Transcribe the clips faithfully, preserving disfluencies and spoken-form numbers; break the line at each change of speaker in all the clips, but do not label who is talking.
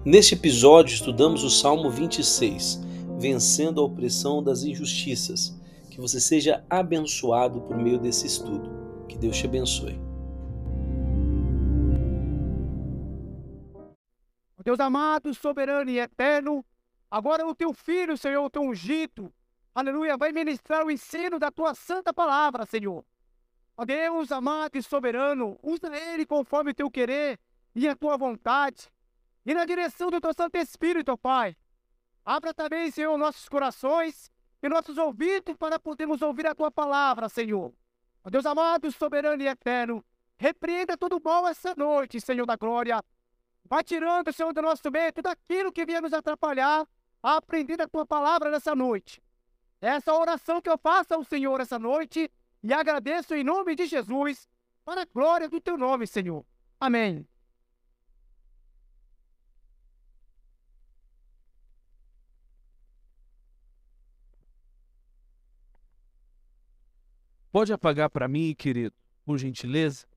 Neste episódio estudamos o Salmo vinte e seis, vencendo a opressão das injustiças. Que você seja abençoado por meio desse estudo. Que Deus te abençoe.
Deus amado, soberano e eterno, agora o teu filho, Senhor, o teu ungido, aleluia, vai ministrar o ensino da tua santa palavra, Senhor. Ó Deus amado e soberano, usa ele conforme o teu querer e a tua vontade, e na direção do teu Santo Espírito, ó Pai. Abra também, Senhor, nossos corações e nossos ouvidos para podermos ouvir a tua palavra, Senhor. Ó Deus amado, soberano e eterno, repreenda todo mal essa noite, Senhor da glória. Vai tirando, Senhor, do nosso meio tudo aquilo que vier nos atrapalhar a aprender a tua palavra nessa noite. Essa oração que eu faço ao Senhor essa noite e agradeço em nome de Jesus, para a glória do teu nome, Senhor. Amém.
Pode apagar para mim, querido, por gentileza?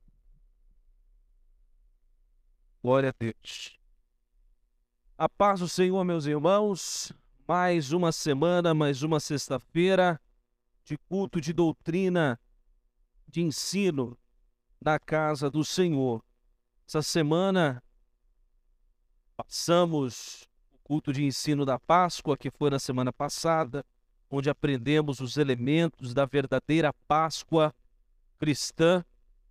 Glória a Deus. A paz do Senhor, meus irmãos. Mais uma semana, mais uma sexta-feira de culto de doutrina, de ensino na casa do Senhor. Essa semana passamos o culto de ensino da Páscoa, que foi na semana passada, onde aprendemos os elementos da verdadeira Páscoa cristã.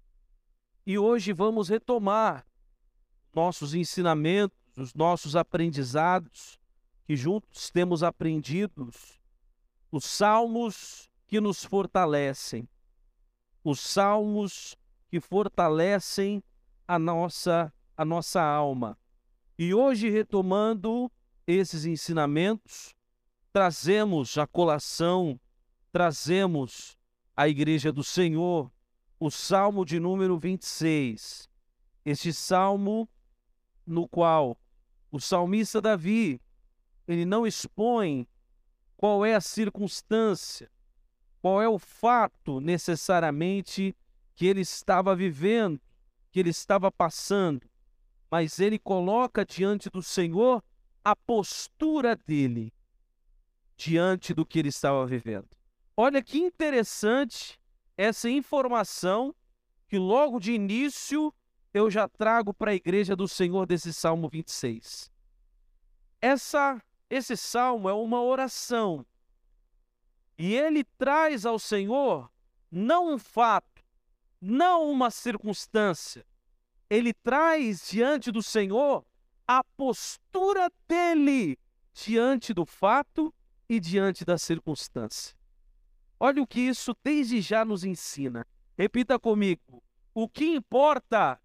E hoje vamos retomar nossos ensinamentos, os nossos aprendizados, que juntos temos aprendidos, os salmos que nos fortalecem, os salmos que fortalecem a nossa, a nossa alma. E hoje, retomando esses ensinamentos, trazemos a colação, trazemos à Igreja do Senhor o Salmo de número vinte e seis. Este salmo no qual o salmista Davi, ele não expõe qual é a circunstância, qual é o fato necessariamente que ele estava vivendo, que ele estava passando, mas ele coloca diante do Senhor a postura dele diante do que ele estava vivendo. Olha que interessante essa informação que logo de início eu já trago para a Igreja do Senhor desse Salmo vinte e seis. Essa, esse salmo é uma oração e ele traz ao Senhor não um fato, não uma circunstância. Ele traz diante do Senhor a postura dele diante do fato e diante da circunstância. Olha o que isso desde já nos ensina. Repita comigo. O que importa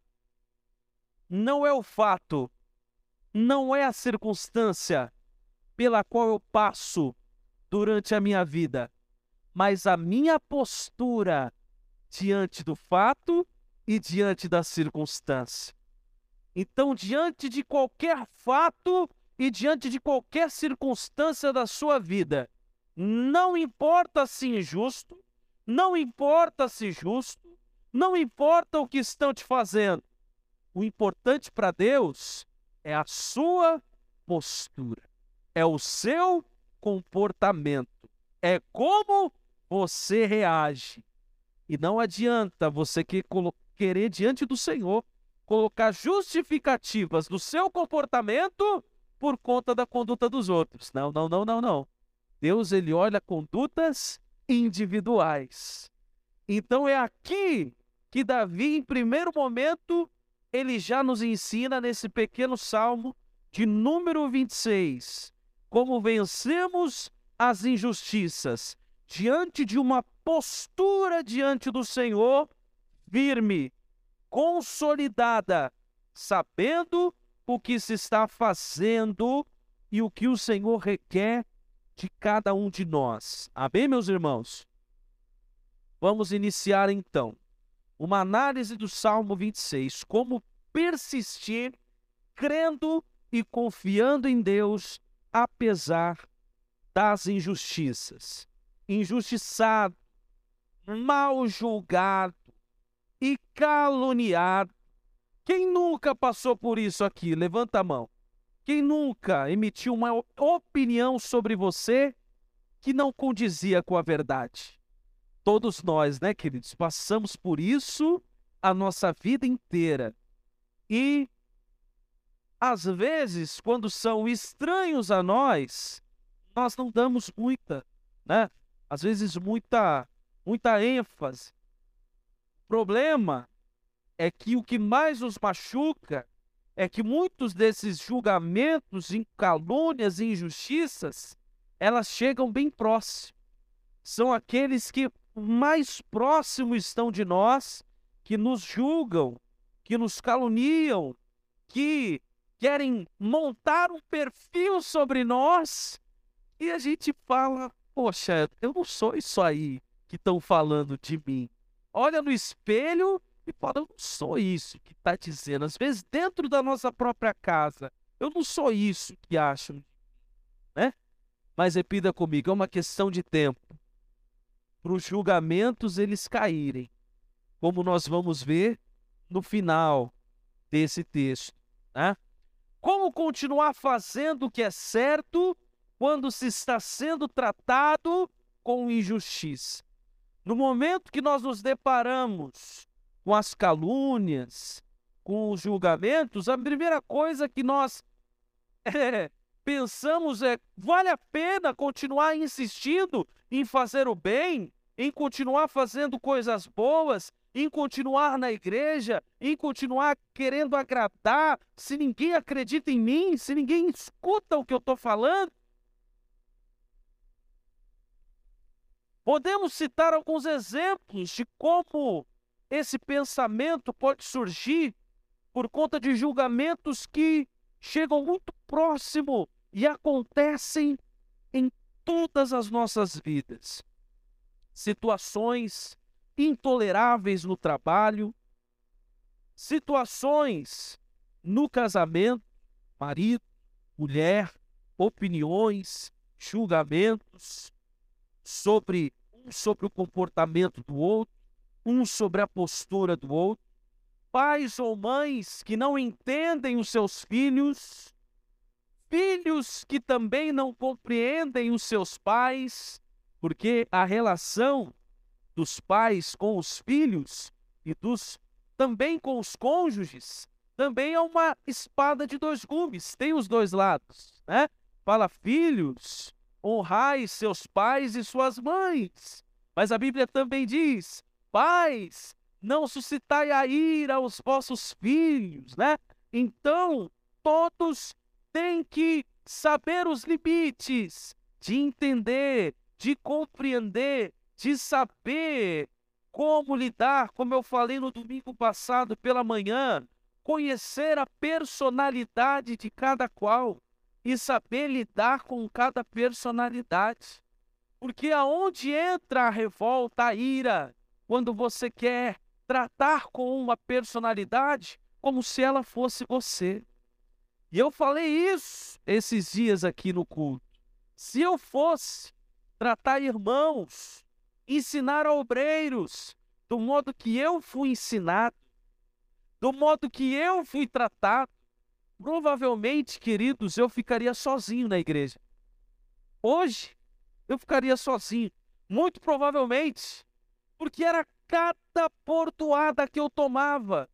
não é o fato, não é a circunstância pela qual eu passo durante a minha vida, mas a minha postura diante do fato e diante da circunstância. Então, diante de qualquer fato e diante de qualquer circunstância da sua vida, não importa se injusto, não importa se justo, não importa o que estão te fazendo. O importante para Deus é a sua postura, é o seu comportamento, é como você reage. E não adianta você que querer diante do Senhor colocar justificativas do seu comportamento por conta da conduta dos outros. Não, não, não, não, não. Deus, ele olha condutas individuais. Então é aqui que Davi, em primeiro momento, ele já nos ensina nesse pequeno salmo de número vinte e seis, como vencemos as injustiças diante de uma postura diante do Senhor firme, consolidada, sabendo o que se está fazendo e o que o Senhor requer de cada um de nós. Amém, meus irmãos? Vamos iniciar então uma análise do Salmo vinte e seis, como persistir crendo e confiando em Deus apesar das injustiças. Injustiçado, mal julgado e caluniado. Quem nunca passou por isso aqui? Levanta a mão. Quem nunca emitiu uma opinião sobre você que não condizia com a verdade? Todos nós, né, queridos, passamos por isso a nossa vida inteira. E, às vezes, quando são estranhos a nós, nós não damos muita, né? Às vezes, muita, muita ênfase. O problema é que o que mais nos machuca é que muitos desses julgamentos, em calúnias e injustiças, elas chegam bem próximo. São aqueles que mais próximos estão de nós, que nos julgam, que nos caluniam, que querem montar um perfil sobre nós, e a gente fala, poxa, eu não sou isso aí que estão falando de mim. Olha no espelho e fala, eu não sou isso que está dizendo. Às vezes, dentro da nossa própria casa, eu não sou isso que acham, né? Mas repita comigo, é uma questão de tempo para os julgamentos eles caírem, como nós vamos ver no final desse texto, né? Como continuar fazendo o que é certo quando se está sendo tratado com injustiça? No momento que nós nos deparamos com as calúnias, com os julgamentos, a primeira coisa que nós é, pensamos é, vale a pena continuar insistindo em fazer o bem, em continuar fazendo coisas boas, em continuar na igreja, em continuar querendo agradar, se ninguém acredita em mim, se ninguém escuta o que eu estou falando? Podemos citar alguns exemplos de como esse pensamento pode surgir por conta de julgamentos que chegam muito próximo e acontecem em todas as nossas vidas. Situações intoleráveis no trabalho, situações no casamento, marido, mulher, opiniões, julgamentos sobre um sobre o comportamento do outro, um sobre a postura do outro, pais ou mães que não entendem os seus filhos, filhos que também não compreendem os seus pais, porque a relação dos pais com os filhos e dos também com os cônjuges também é uma espada de dois gumes, tem os dois lados, né? Fala, filhos, honrai seus pais e suas mães. Mas a Bíblia também diz, pais, não suscitai a ira aos vossos filhos, né? Então, todos têm que saber os limites, de entender, de compreender, de saber como lidar, como eu falei no domingo passado pela manhã, conhecer a personalidade de cada qual e saber lidar com cada personalidade. Porque aonde entra a revolta, a ira, quando você quer tratar com uma personalidade como se ela fosse você. E eu falei isso esses dias aqui no culto. Se eu fosse tratar irmãos, ensinar obreiros do modo que eu fui ensinado, do modo que eu fui tratado, provavelmente, queridos, eu ficaria sozinho na igreja. Hoje, eu ficaria sozinho, muito provavelmente, porque era cada portoada que eu tomava.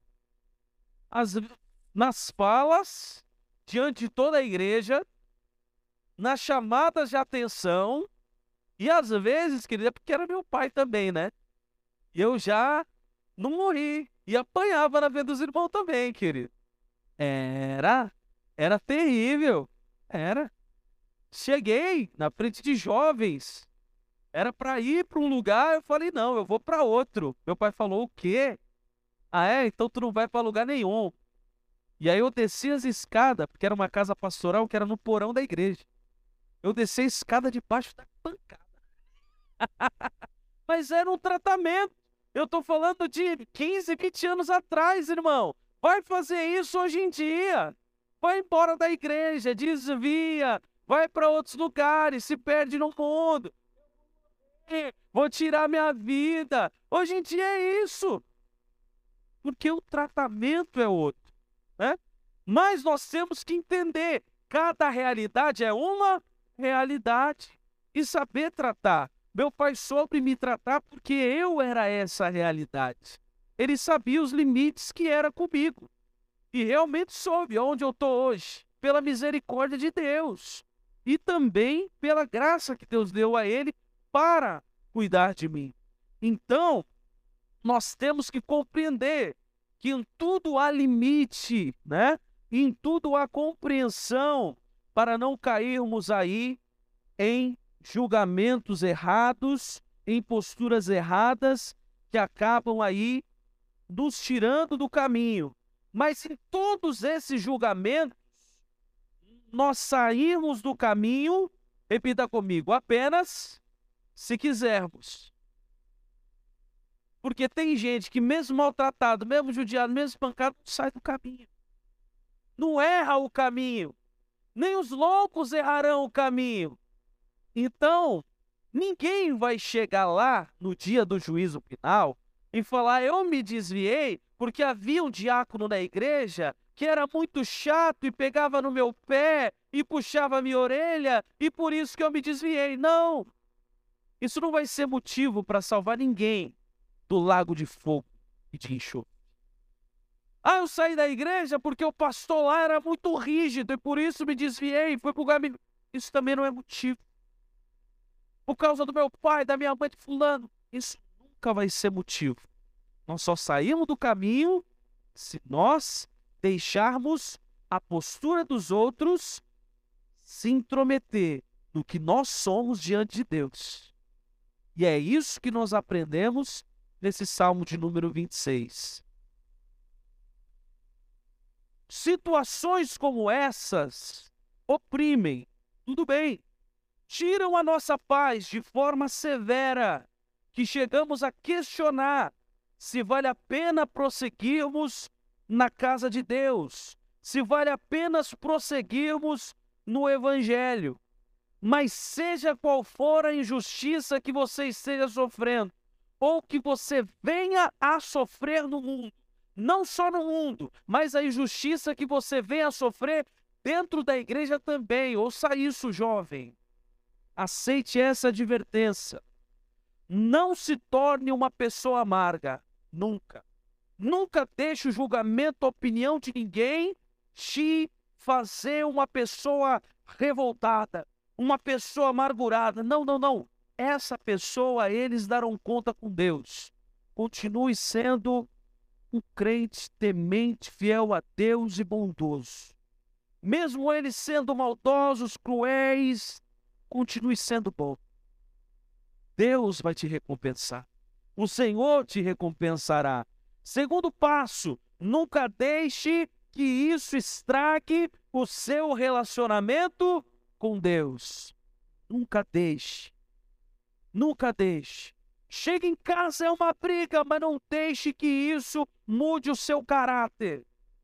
As, nas falas, diante de toda a igreja, nas chamadas de atenção, e às vezes, querido, é porque era meu pai também, né? E eu já não morri, e apanhava na vida dos irmãos também, querido. Era, era terrível, era. Cheguei na frente de jovens, era para ir para um lugar, eu falei, não, eu vou para outro. Meu pai falou, o quê? Ah, é? Então tu não vai para lugar nenhum. E aí eu desci as escadas, porque era uma casa pastoral que era no porão da igreja. Eu desci a escada debaixo da pancada. Mas era um tratamento. Eu tô falando de quinze, vinte anos atrás, irmão. Vai fazer isso hoje em dia. Vai embora da igreja, desvia, vai para outros lugares, se perde no mundo. Vou tirar minha vida. Hoje em dia é isso. Porque o tratamento é outro, né? Mas nós temos que entender cada realidade é uma realidade. E saber tratar. Meu pai soube me tratar porque eu era essa realidade. Ele sabia os limites que era comigo. E realmente soube onde eu estou hoje, pela misericórdia de Deus. E também pela graça que Deus deu a ele para cuidar de mim. Então, nós temos que compreender que em tudo há limite, né? Em tudo há compreensão para não cairmos aí em julgamentos errados, em posturas erradas que acabam aí nos tirando do caminho. Mas em todos esses julgamentos, nós saímos do caminho, repita comigo, apenas se quisermos. Porque tem gente que mesmo maltratado, mesmo judiado, mesmo espancado, não sai do caminho. Não erra o caminho. Nem os loucos errarão o caminho. Então, ninguém vai chegar lá no dia do juízo final e falar, eu me desviei porque havia um diácono na igreja que era muito chato e pegava no meu pé e puxava a minha orelha e por isso que eu me desviei. Não! Isso não vai ser motivo para salvar ninguém do lago de fogo e de enxofre. Ah, eu saí da igreja porque o pastor lá era muito rígido e por isso me desviei, foi pro lugar... Isso também não é motivo. Por causa do meu pai, da minha mãe, de fulano. Isso nunca vai ser motivo. Nós só saímos do caminho se nós deixarmos a postura dos outros se intrometer no que nós somos diante de Deus. E é isso que nós aprendemos nesse Salmo de número vinte e seis. Situações como essas oprimem, tudo bem, tiram a nossa paz de forma severa, que chegamos a questionar se vale a pena prosseguirmos na casa de Deus, se vale a pena prosseguirmos no Evangelho. Mas seja qual for a injustiça que você esteja sofrendo, ou que você venha a sofrer no mundo, não só no mundo, mas a injustiça que você venha a sofrer dentro da igreja também. Ouça isso, jovem. Aceite essa advertência. Não se torne uma pessoa amarga. Nunca. Nunca deixe o julgamento, a opinião de ninguém te fazer uma pessoa revoltada, uma pessoa amargurada. Não, não, não. Essa pessoa, eles darão conta com Deus. Continue sendo um crente temente, fiel a Deus e bondoso. Mesmo eles sendo maldosos, cruéis, continue sendo bom. Deus vai te recompensar. O Senhor te recompensará. Segundo passo, nunca deixe que isso estrague o seu relacionamento com Deus. Nunca deixe. Nunca deixe. Chega em casa, é uma briga, mas não deixe que isso mude o seu caráter.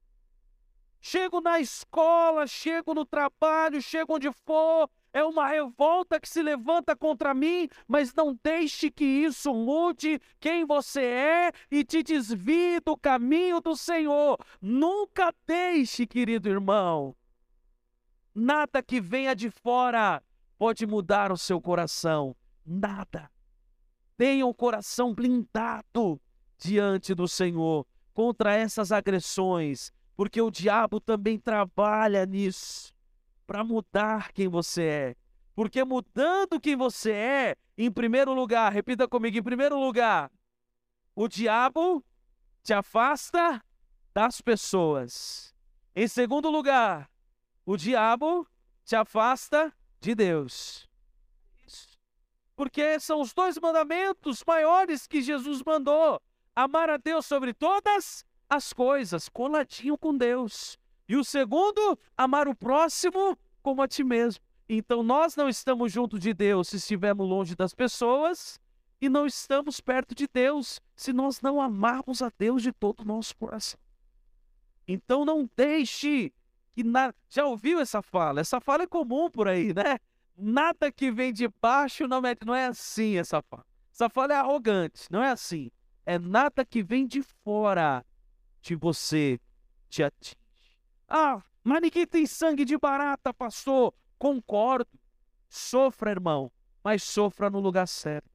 Chego na escola, chego no trabalho, chego onde for, é uma revolta que se levanta contra mim, mas não deixe que isso mude quem você é e te desvie do caminho do Senhor. Nunca deixe, querido irmão. Nada que venha de fora pode mudar o seu coração. Nada. Tenha o coração blindado diante do Senhor contra essas agressões, porque o diabo também trabalha nisso, para mudar quem você é. Porque mudando quem você é, em primeiro lugar, repita comigo, em primeiro lugar, o diabo te afasta das pessoas. Em segundo lugar, o diabo te afasta de Deus. Isso. Porque são os dois mandamentos maiores que Jesus mandou. Amar a Deus sobre todas as coisas, coladinho com Deus. E o segundo, amar o próximo como a ti mesmo. Então nós não estamos junto de Deus se estivermos longe das pessoas, e não estamos perto de Deus se nós não amarmos a Deus de todo o nosso coração. Então não deixe que nada... Já ouviu essa fala? Essa fala é comum por aí, né? Nada que vem de baixo não é, não é assim essa fala. Essa fala é arrogante, não é assim. É nada que vem de fora de você te atinge. Ah, Mas ninguém tem sangue de barata, pastor. Concordo. Sofra, irmão, mas sofra no lugar certo.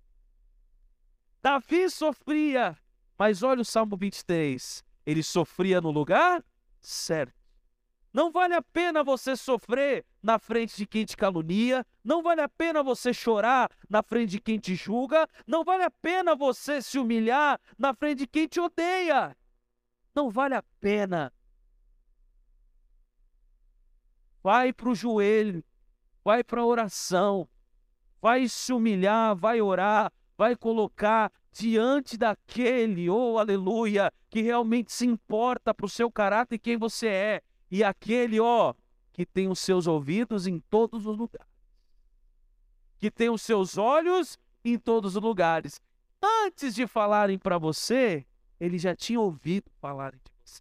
Davi sofria, mas olha o Salmo vinte e três. Ele sofria no lugar certo. Não vale a pena você sofrer na frente de quem te calunia, não vale a pena você chorar na frente de quem te julga, não vale a pena você se humilhar na frente de quem te odeia. Não vale a pena. Vai para o joelho, vai para a oração, vai se humilhar, vai orar, vai colocar diante daquele, oh aleluia, que realmente se importa para o seu caráter e quem você é. E aquele, ó, que tem os seus ouvidos em todos os lugares. Que tem os seus olhos em todos os lugares. Antes de falarem para você, ele já tinha ouvido falarem de você.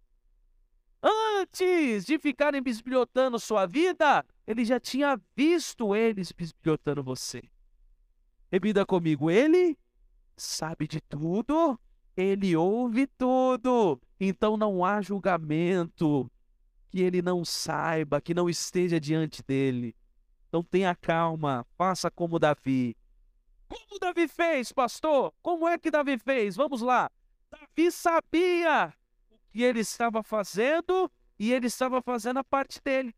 Antes de ficarem bisbilhotando sua vida, ele já tinha visto eles bisbilhotando você. Repita comigo, ele sabe de tudo, ele ouve tudo. Então não há julgamento que ele não saiba, que não esteja diante dele. Então tenha calma, faça como Davi. Como Davi fez, pastor? Como é que Davi fez? Vamos lá. Davi sabia o que ele estava fazendo e ele estava fazendo a parte dele.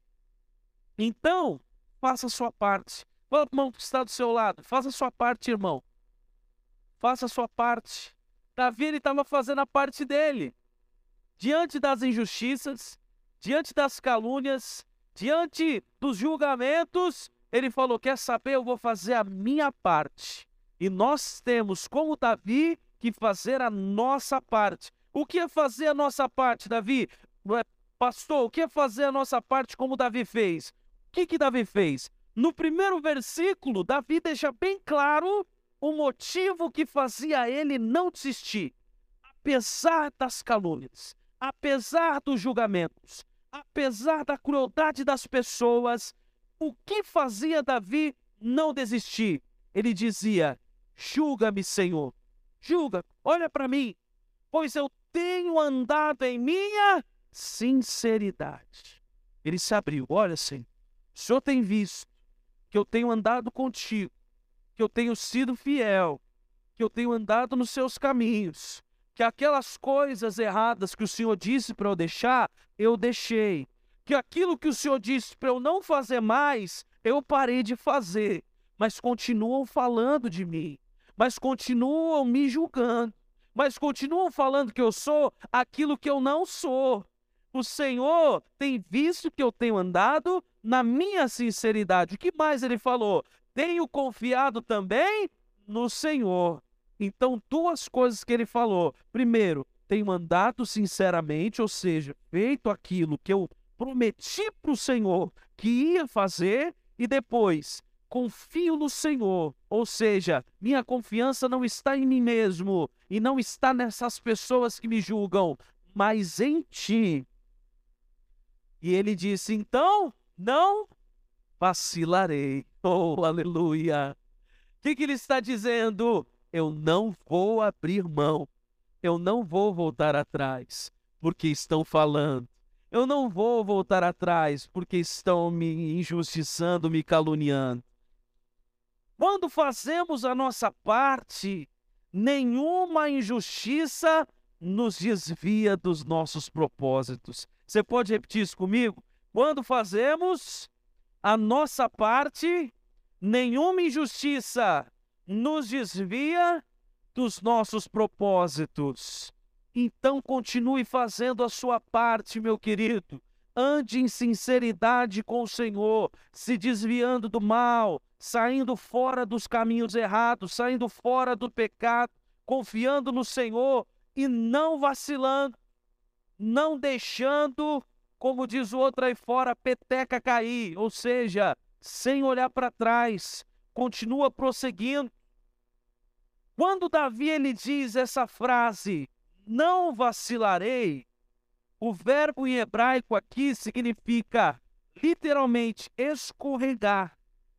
Então, faça a sua parte. Fala para o irmão que está do seu lado. Faça a sua parte, irmão. Faça a sua parte. Davi, ele estava fazendo a parte dele. Diante das injustiças, diante das calúnias, diante dos julgamentos, ele falou, quer saber, eu vou fazer a minha parte. E nós temos, como Davi, que fazer a nossa parte. O que é fazer a nossa parte, Davi? Pastor, o que é fazer a nossa parte como Davi fez? O que que Davi fez? No primeiro versículo, Davi deixa bem claro o motivo que fazia ele não desistir. Apesar das calúnias, apesar dos julgamentos, apesar da crueldade das pessoas, o que fazia Davi não desistir? Ele dizia, julga-me, Senhor, julga, olha para mim, pois eu tenho andado em minha sinceridade. Ele se abriu, olha, Senhor, o Senhor tem visto que eu tenho andado contigo, que eu tenho sido fiel, que eu tenho andado nos seus caminhos, que aquelas coisas erradas que o Senhor disse para eu deixar, eu deixei. Que aquilo que o Senhor disse para eu não fazer mais, eu parei de fazer. Mas continuam falando de mim. Mas continuam me julgando. Mas continuam falando que eu sou aquilo que eu não sou. O Senhor tem visto que eu tenho andado na minha sinceridade. O que mais ele falou? Tenho confiado também no Senhor. Então, duas coisas que ele falou. Primeiro, tenho andado sinceramente, ou seja, feito aquilo que eu prometi para o Senhor que ia fazer. E depois, confio no Senhor, ou seja, minha confiança não está em mim mesmo e não está nessas pessoas que me julgam, mas em Ti. E ele disse, então, não vacilarei. Oh, aleluia! O que que ele está dizendo? Eu não vou abrir mão, eu não vou voltar atrás, porque estão falando. Eu não vou voltar atrás, porque estão me injustiçando, me caluniando. Quando fazemos a nossa parte, nenhuma injustiça nos desvia dos nossos propósitos. Você pode repetir isso comigo? Quando fazemos a nossa parte, nenhuma injustiça nos desvia dos nossos propósitos. Então continue fazendo a sua parte, meu querido. Ande em sinceridade com o Senhor, se desviando do mal, saindo fora dos caminhos errados, saindo fora do pecado, confiando no Senhor e não vacilando, não deixando, como diz o outro aí fora, a peteca cair, ou seja, sem olhar para trás, continua prosseguindo. Quando Davi ele diz essa frase, não vacilarei, o verbo em hebraico aqui significa literalmente escorregar,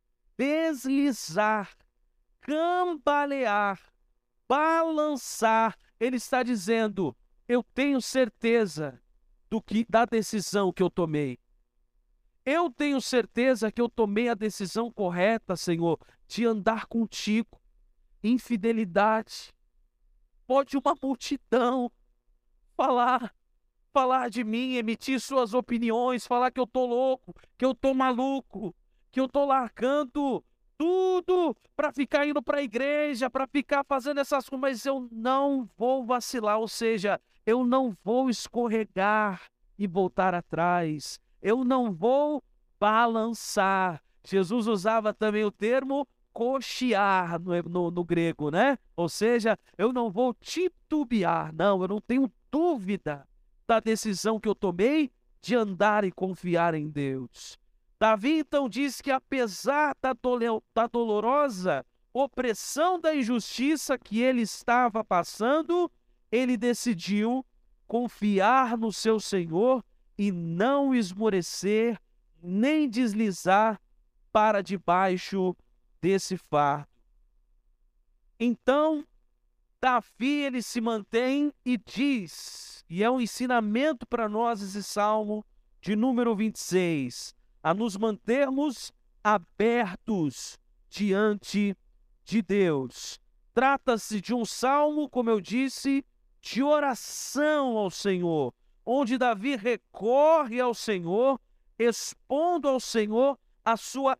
deslizar, cambalear, balançar. Ele está dizendo, eu tenho certeza do que da decisão que eu tomei. Eu tenho certeza que eu tomei a decisão correta, Senhor, de andar contigo. Infidelidade. Pode uma multidão falar, falar de mim, emitir suas opiniões, falar que eu tô louco, que eu tô maluco, que eu tô largando tudo para ficar indo para a igreja, para ficar fazendo essas coisas, mas eu não vou vacilar, ou seja, eu não vou escorregar e voltar atrás. Eu não vou balançar. Jesus usava também o termo cochear no, no, no grego, né? Ou seja, eu não vou titubear, não, eu não tenho dúvida da decisão que eu tomei de andar e confiar em Deus. Davi então diz que apesar da, dole, da dolorosa opressão da injustiça que ele estava passando, ele decidiu confiar no seu Senhor e não esmorecer, nem deslizar para debaixo desse fardo. Então, Davi, ele se mantém e diz, e é um ensinamento para nós esse Salmo de número vinte e seis, a nos mantermos abertos diante de Deus. Trata-se de um salmo, como eu disse, de oração ao Senhor, onde Davi recorre ao Senhor, expondo ao Senhor a sua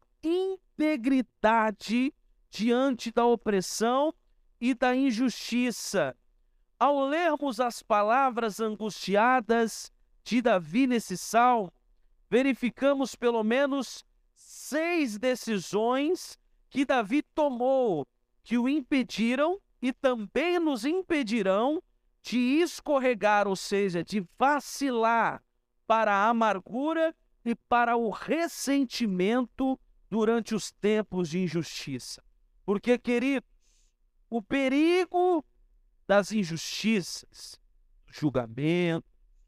integridade diante da opressão e da injustiça. Ao lermos as palavras angustiadas de Davi nesse salmo, verificamos pelo menos seis decisões que Davi tomou, que o impediram e também nos impedirão de escorregar, ou seja, de vacilar para a amargura e para o ressentimento durante os tempos de injustiça. Porque, queridos, o perigo das injustiças, do julgamento,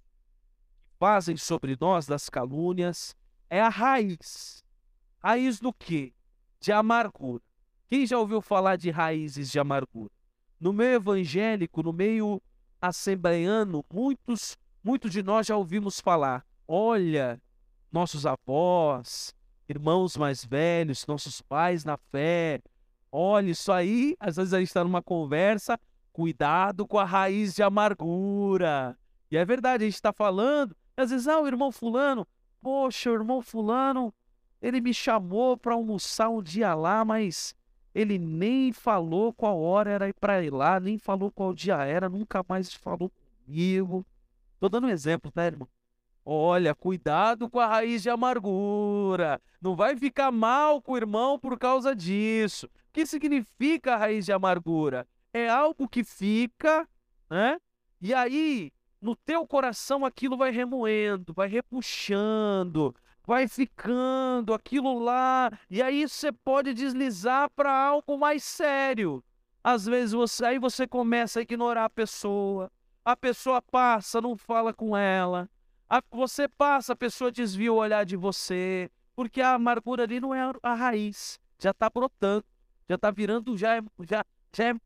que fazem sobre nós das calúnias, é a raiz. Raiz do quê? De amargura. Quem já ouviu falar de raízes de amargura? No meio evangélico, no meio assembleiano, muitos, muitos de nós já ouvimos falar, olha, nossos avós, irmãos mais velhos, nossos pais na fé, olha, isso aí, às vezes a gente está numa conversa, cuidado com a raiz de amargura. E é verdade, a gente está falando, às vezes, ah, o irmão fulano, poxa, o irmão fulano, ele me chamou para almoçar um dia lá, mas ele nem falou qual hora era para ir lá, nem falou qual dia era, nunca mais falou comigo. Estou dando um exemplo, tá, irmão? Olha, cuidado com a raiz de amargura. Não vai ficar mal com o irmão por causa disso. O que significa a raiz de amargura? É algo que fica, né? E aí, no teu coração, aquilo vai remoendo, vai repuxando, vai ficando aquilo lá. E aí você pode deslizar para algo mais sério. Às vezes, você, aí você começa a ignorar a pessoa. A pessoa passa, não fala com ela. A, você passa, a pessoa desvia o olhar de você, porque a amargura ali não é a, a raiz, já está brotando, já está virando, já é, já, já é,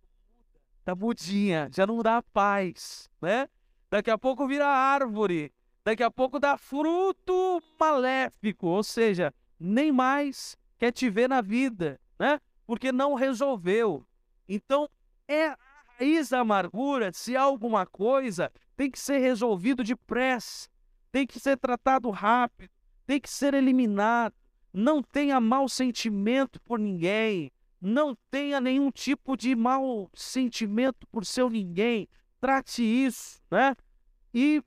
tá mudinha, já não dá paz, né? Daqui a pouco vira árvore, daqui a pouco dá fruto maléfico, ou seja, nem mais quer te ver na vida, né? Porque não resolveu. Então, é a raiz da amargura, se há alguma coisa, tem que ser resolvido depressa. Tem que ser tratado rápido, tem que ser eliminado. Não tenha mau sentimento por ninguém, não tenha nenhum tipo de mau sentimento por seu ninguém. Trate isso, né? E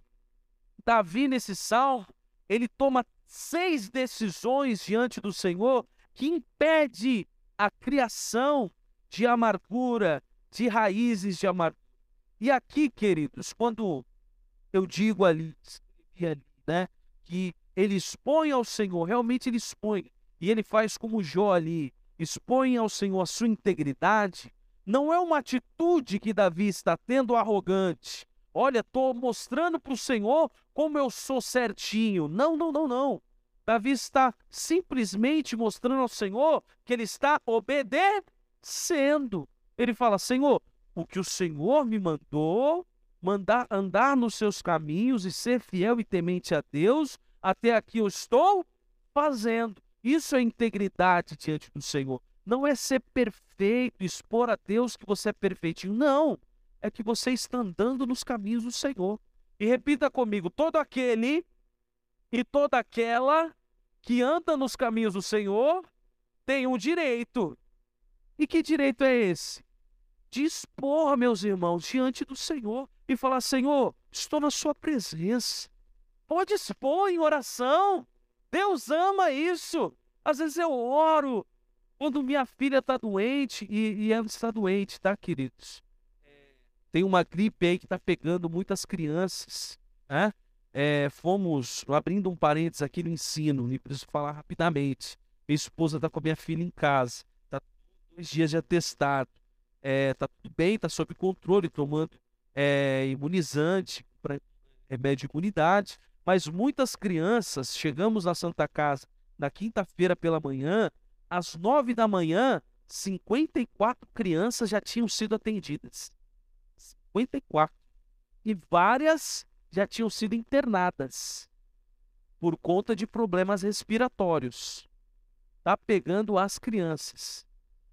Davi, nesse salmo, ele toma seis decisões diante do Senhor que impede a criação de amargura, de raízes de amargura. E aqui, queridos, quando eu digo ali, né, que ele expõe ao Senhor, realmente ele expõe, e ele faz como Jó ali, expõe ao Senhor a sua integridade, não é uma atitude que Davi está tendo arrogante, olha, estou mostrando para o Senhor como eu sou certinho, não, não, não, não, Davi está simplesmente mostrando ao Senhor que ele está obedecendo, ele fala, Senhor, o que o Senhor me mandou, mandar, andar nos seus caminhos e ser fiel e temente a Deus, até aqui eu estou fazendo. Isso é integridade diante do Senhor. Não é ser perfeito, expor a Deus que você é perfeitinho. Não, é que você está andando nos caminhos do Senhor. E repita comigo, todo aquele e toda aquela que anda nos caminhos do Senhor tem um direito. E que direito é esse? De expor, meus irmãos, diante do Senhor e falar, Senhor, estou na sua presença. Pode expor em oração. Deus ama isso. Às vezes eu oro quando minha filha está doente, e, e ela está doente, tá, queridos? Tem uma gripe aí que está pegando muitas crianças, né? É, fomos, abrindo um parênteses aqui no ensino, e preciso falar rapidamente. Minha esposa está com a minha filha em casa, está dois dias de atestado, está tudo bem, está sob controle, tomando é, imunizante, pra, remédio de imunidade, mas muitas crianças, chegamos na Santa Casa na quinta-feira pela manhã, às nove da manhã, cinquenta e quatro crianças já tinham sido atendidas. cinquenta e quatro. E várias já tinham sido internadas por conta de problemas respiratórios. Está pegando as crianças.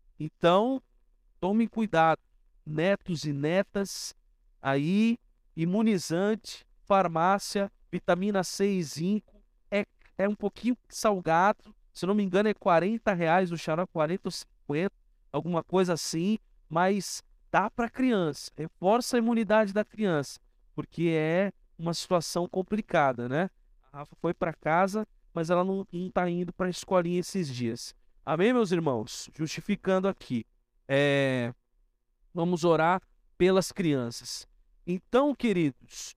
Então, tome cuidado. Netos e netas, aí, imunizante, farmácia, vitamina C e zinco, é, é um pouquinho salgado. Se não me engano, é quarenta reais o xarope, quarenta ou cinquenta, alguma coisa assim, mas dá para a criança, reforça a imunidade da criança, porque é uma situação complicada, né? A Rafa foi para casa, mas ela não está indo para a escolinha esses dias. Amém, meus irmãos? Justificando aqui, é... vamos orar pelas crianças. Então, queridos,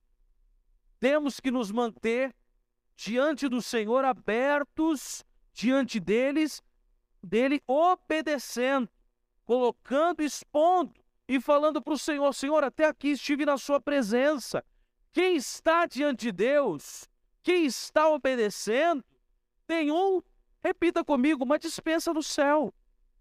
temos que nos manter diante do Senhor, abertos diante deles, dele obedecendo, colocando, expondo e falando para o Senhor, Senhor, até aqui estive na sua presença. Quem está diante de Deus, quem está obedecendo, tem um, repita comigo, uma dispensa no céu.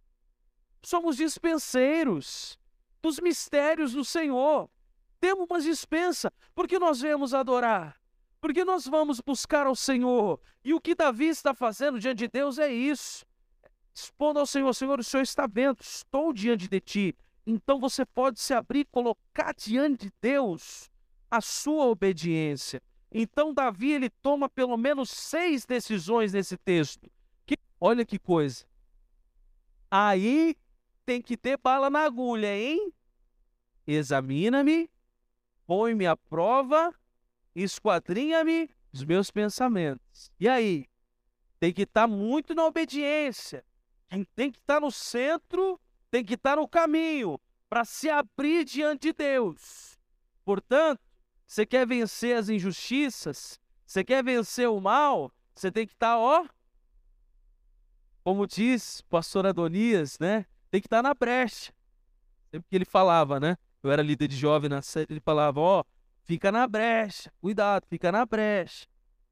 Somos dispenseiros dos mistérios do Senhor. Temos uma dispensa, porque nós viemos adorar, porque nós vamos buscar ao Senhor. E o que Davi está fazendo diante de Deus é isso. Expondo ao Senhor, Senhor, o Senhor está vendo, estou diante de ti. Então você pode se abrir e colocar diante de Deus a sua obediência. Então Davi, ele toma pelo menos seis decisões nesse texto. Que, olha que coisa. Aí tem que ter bala na agulha, hein? Examina-me, põe-me à prova, esquadrinha-me os meus pensamentos. E aí? Tem que estar muito na obediência. Tem que estar no centro, tem que estar no caminho, para se abrir diante de Deus. Portanto, você quer vencer as injustiças, você quer vencer o mal, você tem que estar, ó, como diz o pastor Adonias, né? Tem que estar na brecha. Sempre que ele falava, né? Eu era líder de jovem na sede, ele falava, ó, fica na brecha, cuidado, fica na brecha.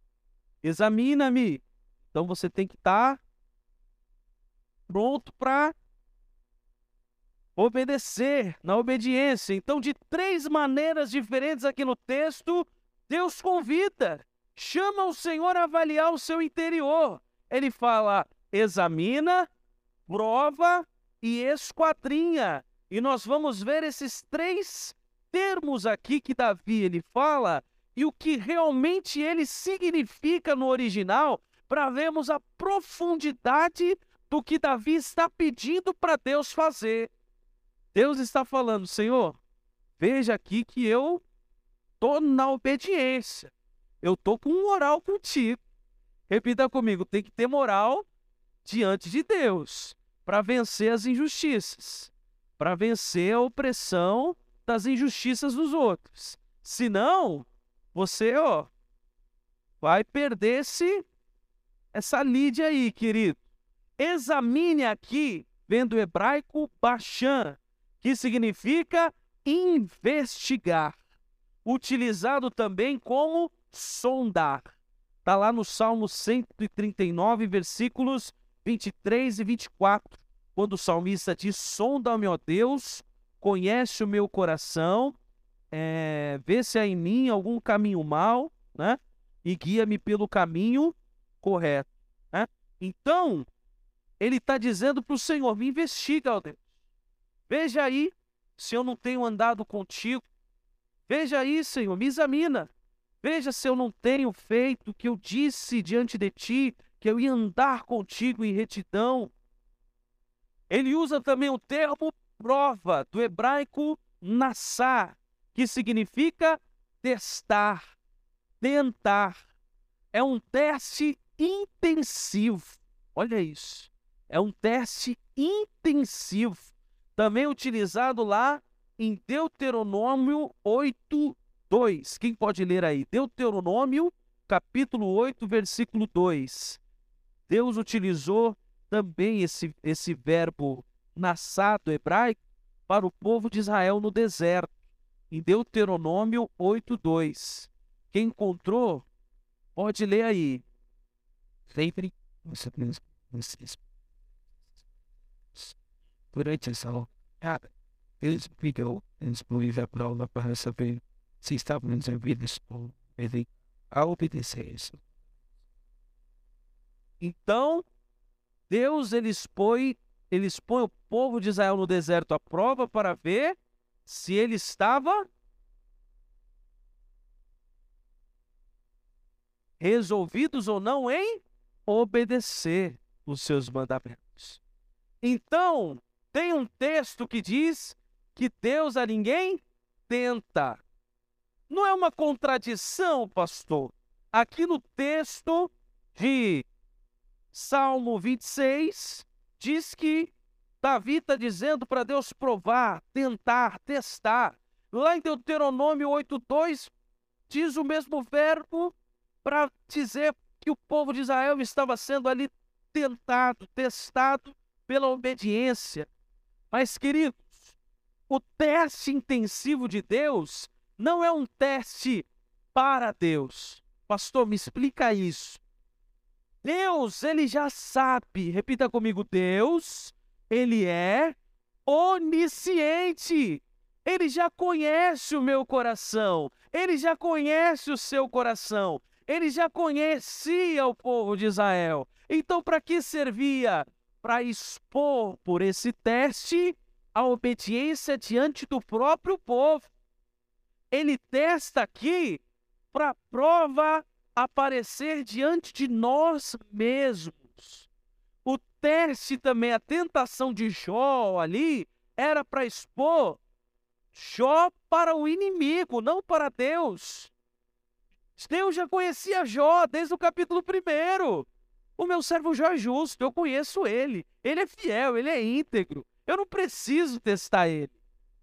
Examina-me. Então você tem que estar pronto para obedecer, na obediência. Então, de três maneiras diferentes aqui no texto, Deus convida, chama o Senhor a avaliar o seu interior. Ele fala, examina, prova e esquadrinha. E nós vamos ver esses três termos aqui que Davi ele fala e o que realmente ele significa no original, para vermos a profundidade do que Davi está pedindo para Deus fazer. Deus está falando, Senhor, veja aqui que eu estou na obediência. Eu estou com moral contigo. Repita comigo, tem que ter moral diante de Deus para vencer as injustiças, para vencer a opressão das injustiças dos outros. Senão, você, ó, vai perder esse, essa lide aí, querido. Examine aqui, vendo o hebraico Bashan, que significa investigar, utilizado também como sondar. Está lá no Salmo cento e trinta e nove, versículos vinte e três e vinte e quatro, quando o salmista diz, sonda-me, ó Deus, conhece o meu coração, é, vê se há em mim algum caminho mau, né? E guia-me pelo caminho correto, né? Então, ele está dizendo para o Senhor, me investiga, ó Deus. Veja aí se eu não tenho andado contigo. Veja aí, Senhor, me examina. Veja se eu não tenho feito o que eu disse diante de ti, que eu ia andar contigo em retidão. Ele usa também o termo prova, do hebraico nassá, que significa testar, tentar. É um teste intensivo. Olha isso. É um teste intensivo. Também utilizado lá em Deuteronômio oito, dois. Quem pode ler aí? Deuteronômio, capítulo oito, versículo dois. Deus utilizou também esse, esse verbo nassado hebraico para o povo de Israel no deserto, em Deuteronômio oito, dois. Quem encontrou, pode ler aí. Sempre durante essa cara, eles ficam, eles believem para aula para saber se estavam envolvidos ou ele a obedecer isso. Então, Deus ele expõe, ele expõe o povo de Israel no deserto à prova para ver se ele estava resolvidos ou não em obedecer os seus mandamentos. Então, tem um texto que diz que Deus a ninguém tenta. Não é uma contradição, pastor? Aqui no texto de Salmo vinte e seis, diz que Davi está dizendo para Deus provar, tentar, testar. Lá em Deuteronômio oito, dois, diz o mesmo verbo para dizer que o povo de Israel estava sendo ali tentado, testado pela obediência. Mas, queridos, o teste intensivo de Deus não é um teste para Deus. Pastor, me explica isso. Deus, ele já sabe, repita comigo, Deus, ele é onisciente. Ele já conhece o meu coração, ele já conhece o seu coração, ele já conhecia o povo de Israel. Então, para que servia? Para expor por esse teste a obediência diante do próprio povo. Ele testa aqui para a prova aparecer diante de nós mesmos. O teste também, a tentação de Jó ali, era para expor Jó para o inimigo, não para Deus. Deus já conhecia Jó desde o capítulo primeiro. O meu servo Jó é justo, eu conheço ele. Ele é fiel, ele é íntegro. Eu não preciso testar ele.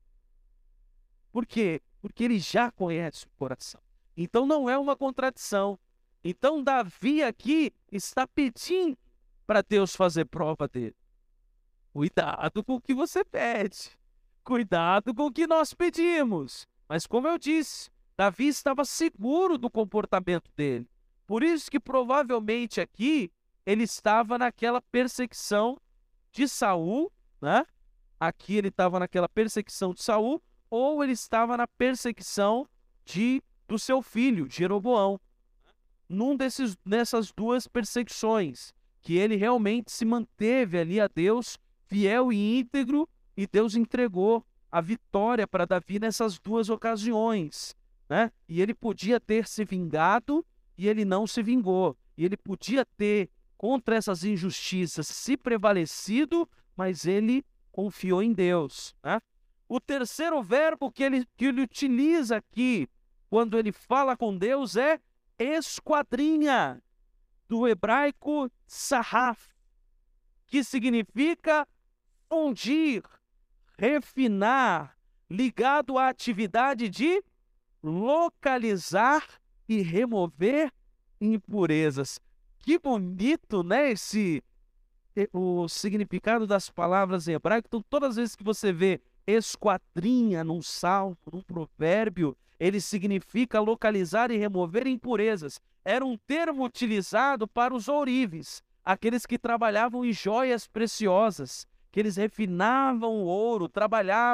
Por quê? Porque ele já conhece o coração. Então não é uma contradição. Então Davi aqui está pedindo para Deus fazer prova dele. Cuidado com o que você pede. Cuidado com o que nós pedimos. Mas como eu disse, Davi estava seguro do comportamento dele. Por isso que provavelmente aqui ele estava naquela perseguição de Saul, né? Aqui ele estava naquela perseguição de Saul, ou ele estava na perseguição de, do seu filho, Jeroboão. Num desses, nessas duas perseguições, que ele realmente se manteve ali a Deus, fiel e íntegro, e Deus entregou a vitória para Davi nessas duas ocasiões, né? E ele podia ter se vingado, e ele não se vingou. E ele podia ter, contra essas injustiças, se prevalecido, mas ele confiou em Deus, né? O terceiro verbo que ele, que ele utiliza aqui, quando ele fala com Deus, é esquadrinha, do hebraico sarraf, que significa fundir, refinar, ligado à atividade de localizar e remover impurezas. Que bonito, né? Esse, o significado das palavras em hebraico. Então, todas as vezes que você vê esquadrinha num salmo, num provérbio, ele significa localizar e remover impurezas. Era um termo utilizado para os ourives, aqueles que trabalhavam em joias preciosas, que eles refinavam o ouro, trabalhavam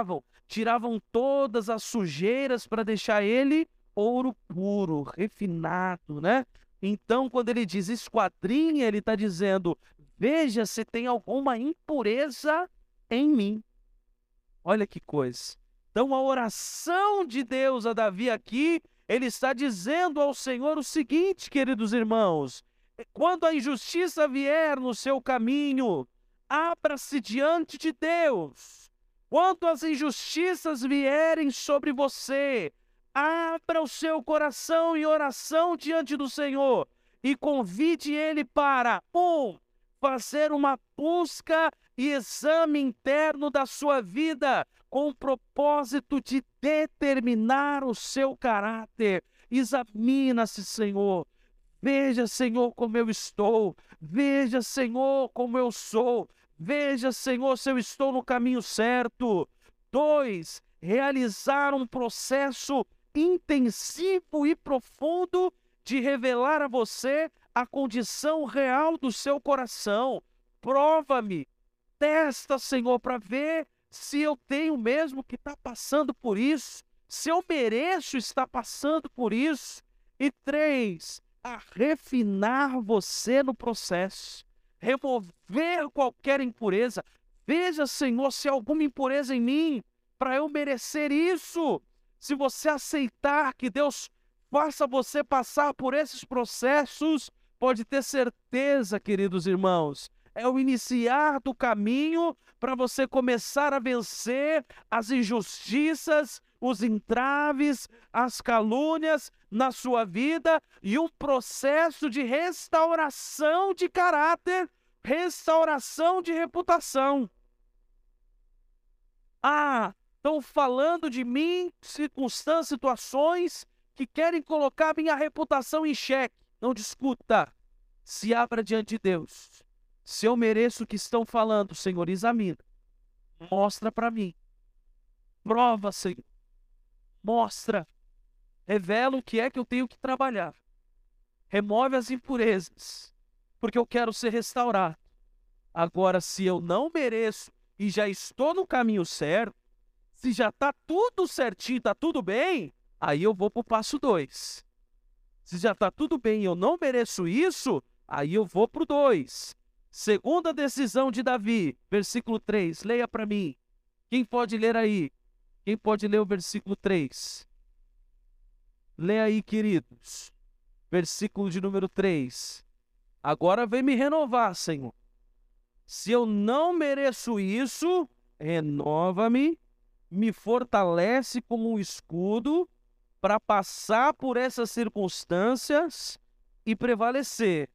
tiravam todas as sujeiras para deixar ele ouro puro, refinado, né? Então, quando ele diz esquadrinha, ele está dizendo, veja se tem alguma impureza em mim. Olha que coisa. Então, a oração de Deus a Davi aqui, ele está dizendo ao Senhor o seguinte, queridos irmãos, quando a injustiça vier no seu caminho, abra-se diante de Deus. Quando as injustiças vierem sobre você, abra o seu coração em oração diante do Senhor e convide Ele para, um, fazer uma busca e exame interno da sua vida com o propósito de determinar o seu caráter. Examina-se, Senhor. Veja, Senhor, como eu estou. Veja, Senhor, como eu sou. Veja, Senhor, se eu estou no caminho certo. Dois, realizar um processo intensivo e profundo de revelar a você a condição real do seu coração. Prova-me, testa, Senhor, para ver se eu tenho mesmo que estar passando por isso, se eu mereço estar passando por isso. E três, a refinar você no processo, remover qualquer impureza. Veja, Senhor, se há alguma impureza em mim, para eu merecer isso. Se você aceitar que Deus faça você passar por esses processos, pode ter certeza, queridos irmãos, é o iniciar do caminho para você começar a vencer as injustiças, os entraves, as calúnias na sua vida e um processo de restauração de caráter, restauração de reputação. Ah, estão falando de mim, circunstâncias, situações que querem colocar minha reputação em xeque. Não discuta, se abra diante de Deus. Se eu mereço o que estão falando, Senhor, examina. Mostra para mim. Prova, Senhor. Mostra. Revela o que é que eu tenho que trabalhar. Remove as impurezas, porque eu quero ser restaurado. Agora, se eu não mereço e já estou no caminho certo, se já está tudo certinho, está tudo bem, aí eu vou para o passo dois. Se já está tudo bem e eu não mereço isso, aí eu vou para o dois. Segunda decisão de Davi, versículo três, leia para mim. Quem pode ler aí? Quem pode ler o versículo três? Leia aí, queridos. Versículo de número três. Agora vem me renovar, Senhor. Se eu não mereço isso, renova-me, me fortalece como um escudo para passar por essas circunstâncias e prevalecer.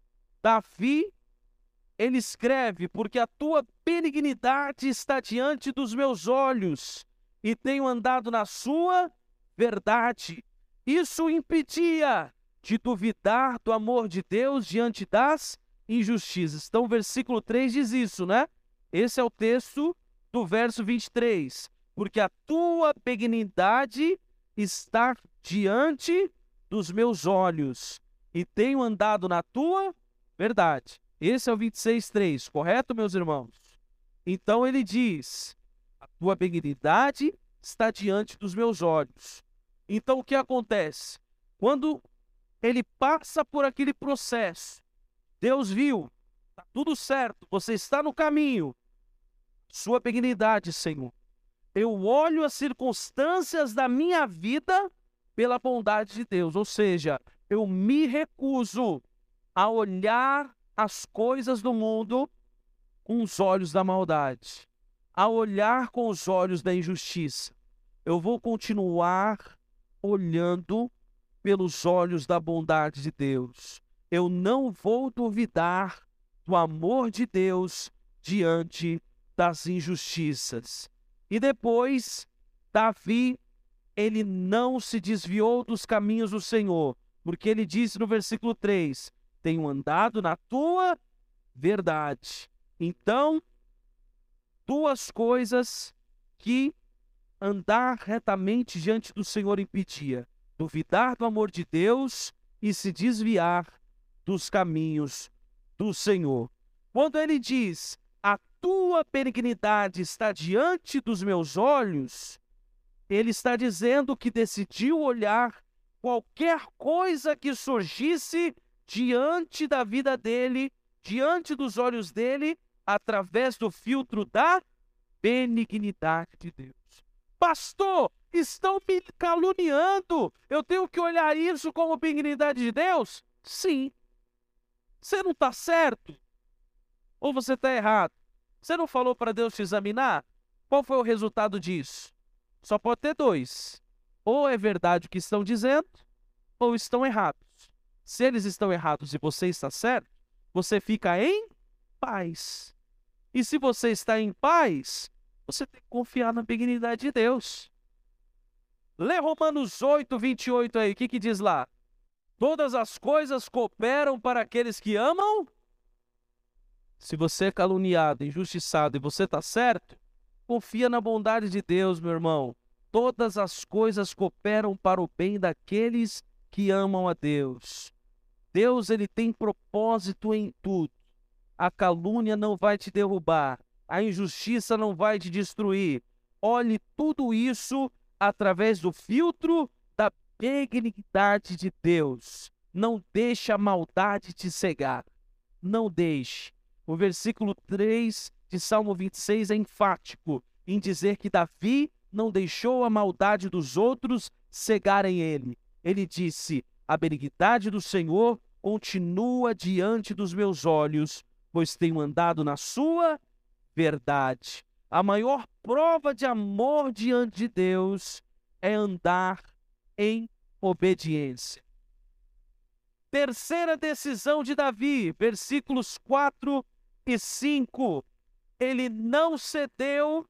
Davi, ele escreve, porque a tua benignidade está diante dos meus olhos e tenho andado na sua verdade. Isso impedia de duvidar do amor de Deus diante das injustiças. Então, o versículo três diz isso, né? Esse é o texto do verso vinte e três. Porque a tua benignidade está diante dos meus olhos e tenho andado na tua verdade. Esse é o vinte e seis, três, correto, meus irmãos? Então ele diz, a tua benignidade está diante dos meus olhos. Então o que acontece? Quando ele passa por aquele processo, Deus viu, está tudo certo, você está no caminho, sua benignidade, Senhor. Eu olho as circunstâncias da minha vida pela bondade de Deus, ou seja, eu me recuso a olhar as coisas do mundo com os olhos da maldade, a olhar com os olhos da injustiça. Eu vou continuar olhando pelos olhos da bondade de Deus. Eu não vou duvidar do amor de Deus diante das injustiças. E depois, Davi, ele não se desviou dos caminhos do Senhor, porque ele disse no versículo três, tenho andado na tua verdade. Então, duas coisas que andar retamente diante do Senhor impedia: duvidar do amor de Deus e se desviar dos caminhos do Senhor. Quando ele diz, a tua benignidade está diante dos meus olhos, ele está dizendo que decidiu olhar qualquer coisa que surgisse diante da vida dele, diante dos olhos dele, através do filtro da benignidade de Deus. Pastor, estão me caluniando. Eu tenho que olhar isso como benignidade de Deus? Sim. Você não está certo? Ou você está errado? Você não falou para Deus te examinar? Qual foi o resultado disso? Só pode ter dois. Ou é verdade o que estão dizendo, ou estão errados. Se eles estão errados e você está certo, você fica em paz. E se você está em paz, você tem que confiar na benignidade de Deus. Lê Romanos oito, vinte e oito aí, o que que diz lá? Todas as coisas cooperam para aqueles que amam. Se você é caluniado, injustiçado e você está certo, confia na bondade de Deus, meu irmão. Todas as coisas cooperam para o bem daqueles que amam a Deus. Deus, ele tem propósito em tudo. A calúnia não vai te derrubar. A injustiça não vai te destruir. Olhe tudo isso através do filtro da benignidade de Deus. Não deixe a maldade te cegar. Não deixe. O versículo três de Salmo vinte e seis é enfático em dizer que Davi não deixou a maldade dos outros cegarem ele. Ele disse: a benignidade do Senhor continua diante dos meus olhos, pois tenho andado na sua verdade. A maior prova de amor diante de Deus é andar em obediência. Terceira decisão de Davi, versículos quatro e cinco. Ele não cedeu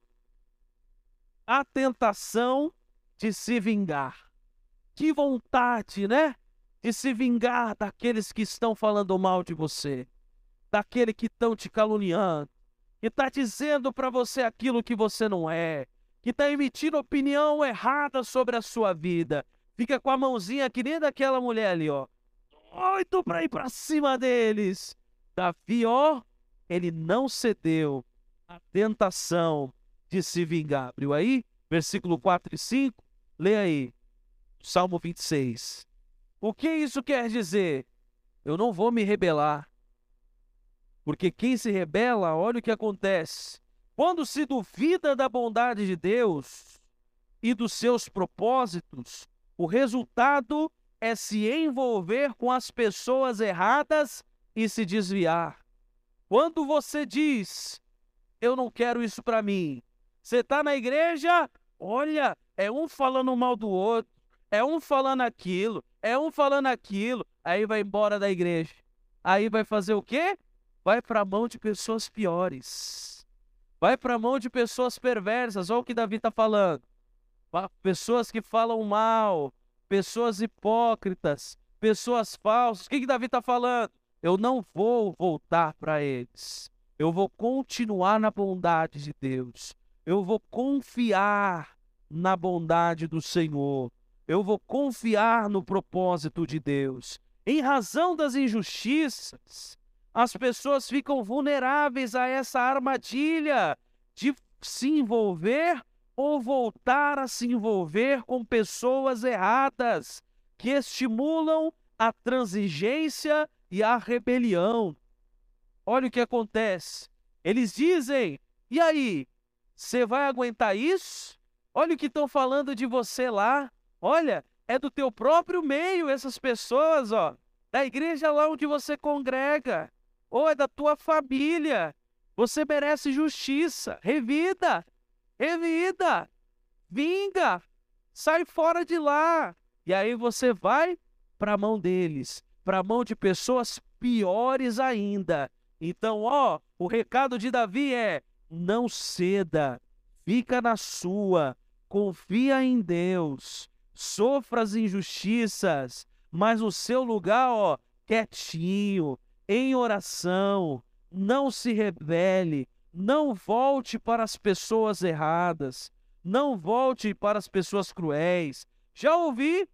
à tentação de se vingar. Que vontade, né? De se vingar daqueles que estão falando mal de você, daquele que estão te caluniando, que está dizendo para você aquilo que você não é, que está emitindo opinião errada sobre a sua vida. Fica com a mãozinha que nem daquela mulher ali, ó. Doido para ir para cima deles. Davi, ó, ele não cedeu à tentação de se vingar. Abriu aí? Versículo quatro e cinco. Lê aí. Salmo vinte e seis. O que isso quer dizer? Eu não vou me rebelar. Porque quem se rebela, olha o que acontece. Quando se duvida da bondade de Deus e dos seus propósitos, o resultado é se envolver com as pessoas erradas e se desviar. Quando você diz, eu não quero isso para mim, você está na igreja, olha, é um falando mal do outro, é um falando aquilo, é um falando aquilo, aí vai embora da igreja. Aí vai fazer o quê? Vai para a mão de pessoas piores. Vai para a mão de pessoas perversas. Olha o que Davi está falando. Pessoas que falam mal, pessoas hipócritas, pessoas falsas. O que, que Davi está falando? Eu não vou voltar para eles. Eu vou continuar na bondade de Deus. Eu vou confiar na bondade do Senhor. Eu vou confiar no propósito de Deus. Em razão das injustiças, as pessoas ficam vulneráveis a essa armadilha de se envolver ou voltar a se envolver com pessoas erradas, que estimulam a transigência e a rebelião. Olha o que acontece. Eles dizem, e aí, você vai aguentar isso? Olha o que estão falando de você lá. Olha, é do teu próprio meio essas pessoas, ó, da igreja lá onde você congrega, ou é da tua família. Você merece justiça. Revida, revida, vinga, sai fora de lá. E aí você vai para a mão deles, para a mão de pessoas piores ainda. Então, ó, o recado de Davi é: não ceda, fica na sua, confia em Deus, sofra as injustiças, mas no seu lugar, ó, quietinho, em oração, não se rebele, não volte para as pessoas erradas, não volte para as pessoas cruéis. Já ouvi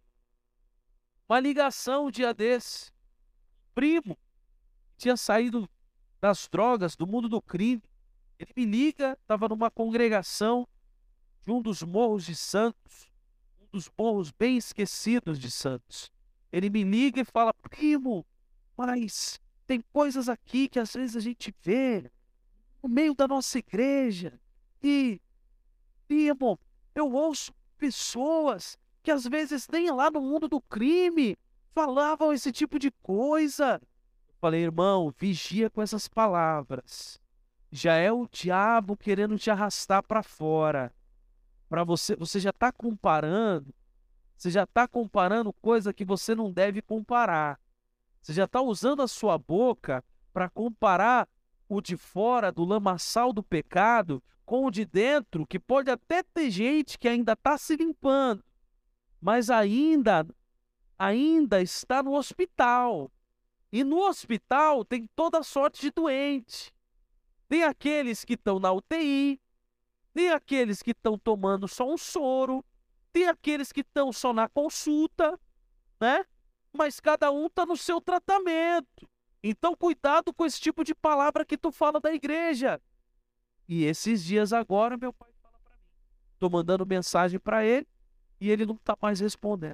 uma ligação um dia desse, primo, tinha saído das drogas, do mundo do crime, Ele me liga, estava numa congregação de um dos morros de Santos, um dos morros bem esquecidos de Santos. Ele me liga e fala: primo, mas tem coisas aqui que às vezes a gente vê no meio da nossa igreja. E, primo, eu ouço pessoas que às vezes nem lá no mundo do crime falavam esse tipo de coisa. Eu falei: irmão, vigia com essas palavras. Já é o diabo querendo te arrastar para fora. Para você, você já está comparando, você já está comparando coisa que você não deve comparar. Você já está usando a sua boca para comparar o de fora do lamaçal do pecado com o de dentro, que pode até ter gente que ainda está se limpando, mas ainda, ainda está no hospital. E no hospital tem toda sorte de doente. Tem aqueles que estão na U T I, tem aqueles que estão tomando só um soro, tem aqueles que estão só na consulta, né? Mas cada um está no seu tratamento. Então cuidado com esse tipo de palavra que tu fala da igreja. E esses dias agora meu pai fala para mim. Estou mandando mensagem para ele e ele não está mais respondendo.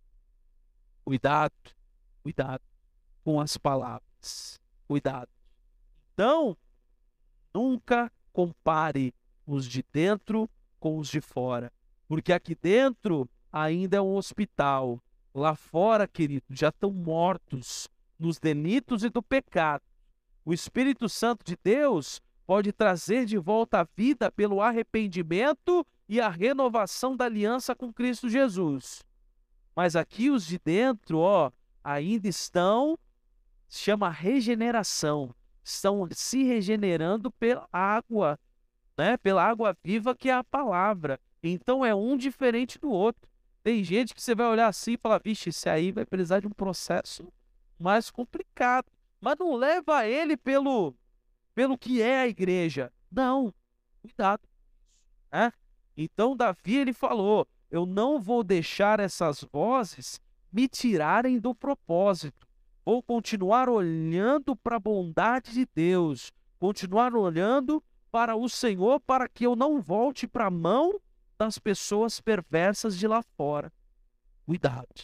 Cuidado, cuidado com as palavras. Cuidado. Então, nunca compare os de dentro com os de fora. Porque aqui dentro ainda é um hospital. Lá fora, querido, já estão mortos nos delitos e do pecado. O Espírito Santo de Deus pode trazer de volta a vida pelo arrependimento e a renovação da aliança com Cristo Jesus. Mas aqui os de dentro, ó, ainda estão, se chama regeneração, estão se regenerando pela água, né? Pela água viva que é a palavra. Então é um diferente do outro. Tem gente que você vai olhar assim e falar: vixe, esse aí vai precisar de um processo mais complicado. Mas não leva ele pelo, pelo que é a igreja. Não, cuidado. Né? Então Davi, ele falou: eu não vou deixar essas vozes me tirarem do propósito. Vou continuar olhando para a bondade de Deus. Continuar olhando para o Senhor, para que eu não volte para a mão das pessoas perversas de lá fora. Cuidado.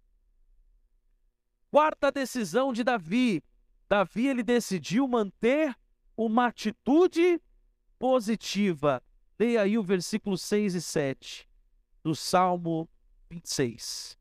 Quarta decisão de Davi. Davi, ele decidiu manter uma atitude positiva. Leia aí o versículo seis e sete do Salmo vinte e seis.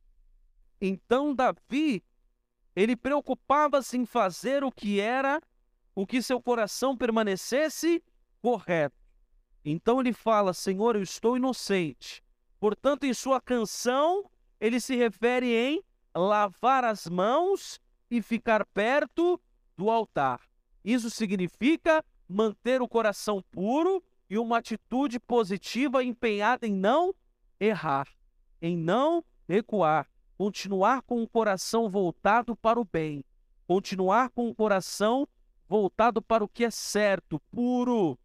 Então Davi, ele preocupava-se em fazer o que era, o que seu coração permanecesse correto. Então ele fala: Senhor, eu estou inocente. Portanto, em sua canção, ele se refere em lavar as mãos e ficar perto do altar. Isso significa manter o coração puro e uma atitude positiva empenhada em não errar, em não recuar, continuar com o coração voltado para o bem, continuar com o coração voltado para o que é certo, puro,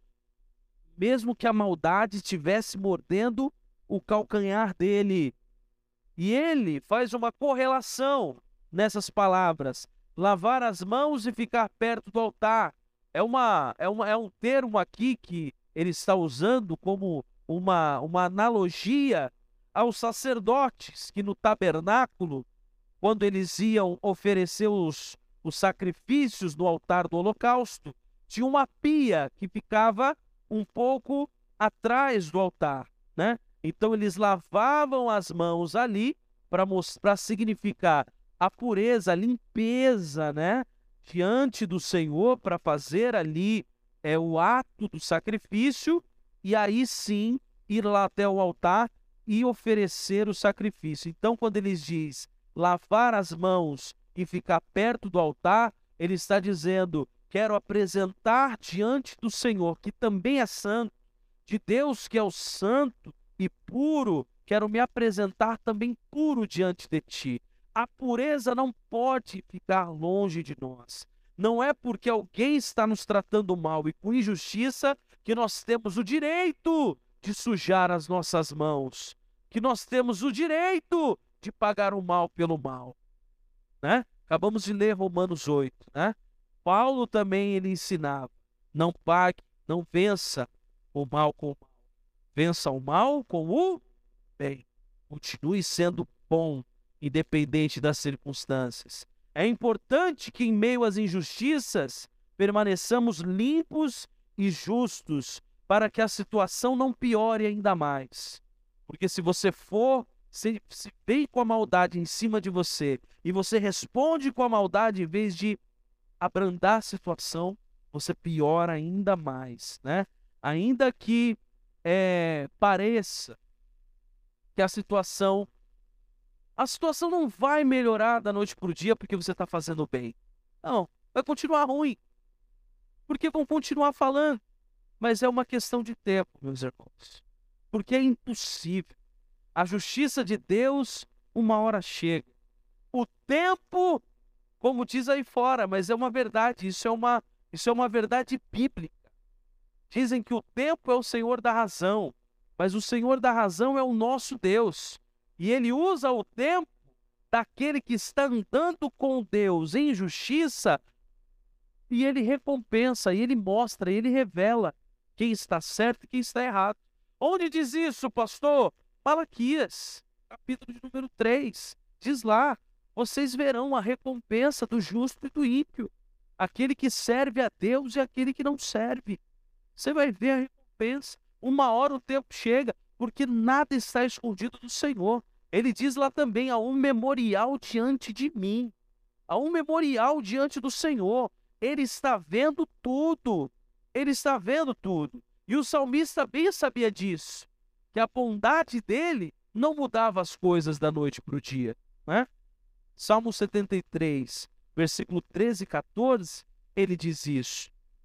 mesmo que a maldade estivesse mordendo o calcanhar dele. E ele faz uma correlação nessas palavras: lavar as mãos e ficar perto do altar. É, uma, é, uma, é um termo aqui que ele está usando como uma, uma analogia aos sacerdotes que no tabernáculo, quando eles iam oferecer os, os sacrifícios no altar do holocausto, tinha uma pia que ficava um pouco atrás do altar, né? Então eles lavavam as mãos ali para significar a pureza, a limpeza, né? Diante do Senhor, para fazer ali é, o ato do sacrifício, e aí sim ir lá até o altar e oferecer o sacrifício. Então, quando eles diz lavar as mãos e ficar perto do altar, ele está dizendo: quero apresentar diante do Senhor, que também é santo, de Deus que é o santo e puro, quero me apresentar também puro diante de ti. A pureza não pode ficar longe de nós. Não é porque alguém está nos tratando mal e com injustiça que nós temos o direito de sujar as nossas mãos, que nós temos o direito de pagar o mal pelo mal, né? Acabamos de ler Romanos oito, né? Paulo também ele ensinava: não pague, Não vença o mal com o mal. Vença o mal com o bem. Continue sendo bom, independente das circunstâncias. É importante que, em meio às injustiças, permaneçamos limpos e justos, para que a situação não piore ainda mais. Porque se você for, se, se vem com a maldade em cima de você, e você responde com a maldade em vez de abrandar a situação, você piora ainda mais, né? Ainda que é, pareça que a situação, a situação não vai melhorar da noite para o dia porque você está fazendo bem. Não, vai continuar ruim. Porque vão continuar falando. Mas é uma questão de tempo, meus irmãos. Porque é impossível. A justiça de Deus, uma hora chega. O tempo, como diz aí fora, mas é uma verdade, isso é uma, isso é uma verdade bíblica. Dizem que o tempo é o Senhor da razão, mas o Senhor da razão é o nosso Deus. E Ele usa o tempo daquele que está andando com Deus em justiça, e Ele recompensa, e Ele mostra, e Ele revela quem está certo e quem está errado. Onde diz isso, pastor? Malaquias, capítulo de número três. Diz lá, vocês verão a recompensa do justo e do ímpio. Aquele que serve a Deus e aquele que não serve. Você vai ver a recompensa. Uma hora o tempo chega, porque nada está escondido do Senhor. Ele diz lá também, há um memorial diante de mim. Há um memorial diante do Senhor. Ele está vendo tudo. Ele está vendo tudo. E o salmista bem sabia disso, que a bondade dele não mudava as coisas da noite para o dia, né? Salmo setenta e três, versículo treze e quatorze, ele diz isso.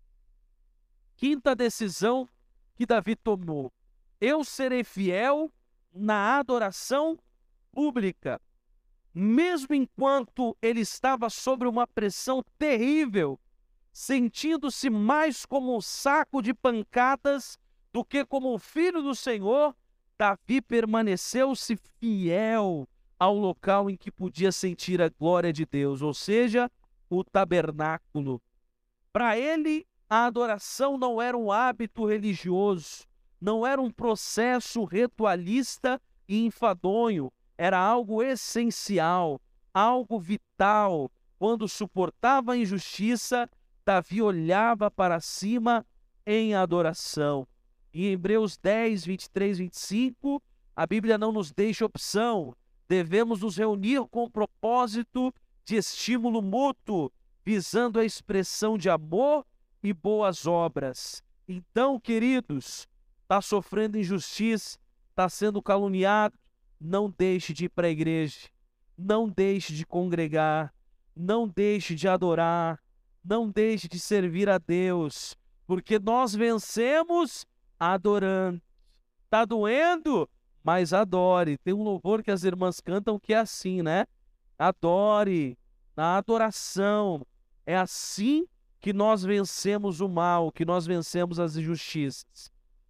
Quinta decisão que Davi tomou: eu serei fiel na adoração pública. Mesmo enquanto ele estava sob uma pressão terrível, sentindo-se mais como um saco de pancadas do que como um filho do Senhor, Davi permaneceu-se fiel ao local em que podia sentir a glória de Deus, ou seja, o tabernáculo. Para ele, a adoração não era um hábito religioso, não era um processo ritualista e enfadonho, era algo essencial, algo vital. Quando suportava a injustiça, Davi olhava para cima em adoração. Em Hebreus dez, vinte e três, vinte e cinco, a Bíblia não nos deixa opção. Devemos nos reunir com o propósito de estímulo mútuo, visando a expressão de amor e boas obras. Então, queridos, está sofrendo injustiça, está sendo caluniado, não deixe de ir para a igreja, não deixe de congregar, não deixe de adorar, não deixe de servir a Deus, porque nós vencemos adorando. Está doendo? Mas adore. Tem um louvor que as irmãs cantam que é assim, né? Adore, na adoração. É assim que nós vencemos o mal, que nós vencemos as injustiças.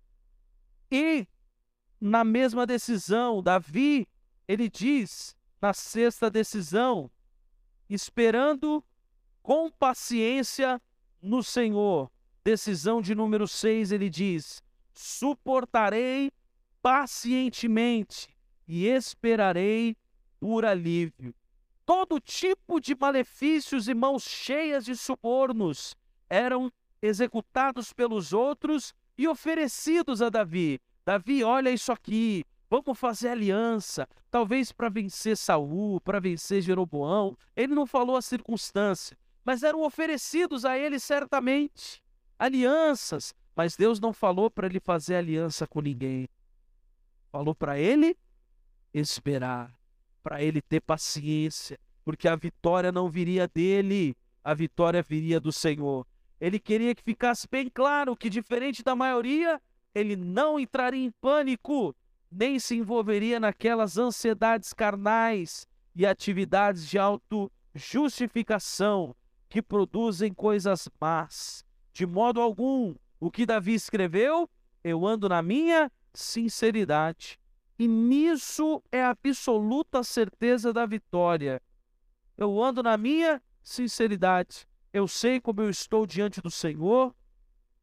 E, na mesma decisão, Davi, ele diz, na sexta decisão, esperando com paciência no Senhor. Decisão de número seis, ele diz, suportarei pacientemente e esperarei por alívio. Todo tipo de malefícios e mãos cheias de subornos eram executados pelos outros e oferecidos a Davi. Davi, olha isso aqui, vamos fazer aliança, talvez para vencer Saul, para vencer Jeroboão. Ele não falou a circunstância, mas eram oferecidos a ele certamente alianças, mas Deus não falou para ele fazer aliança com ninguém. Falou para ele esperar, para ele ter paciência, porque a vitória não viria dele, a vitória viria do Senhor. Ele queria que ficasse bem claro que, diferente da maioria, ele não entraria em pânico, nem se envolveria naquelas ansiedades carnais e atividades de auto-justificação que produzem coisas más. De modo algum, o que Davi escreveu, eu ando na minha sinceridade. E nisso é a absoluta certeza da vitória. Eu ando na minha sinceridade. Eu sei como eu estou diante do Senhor.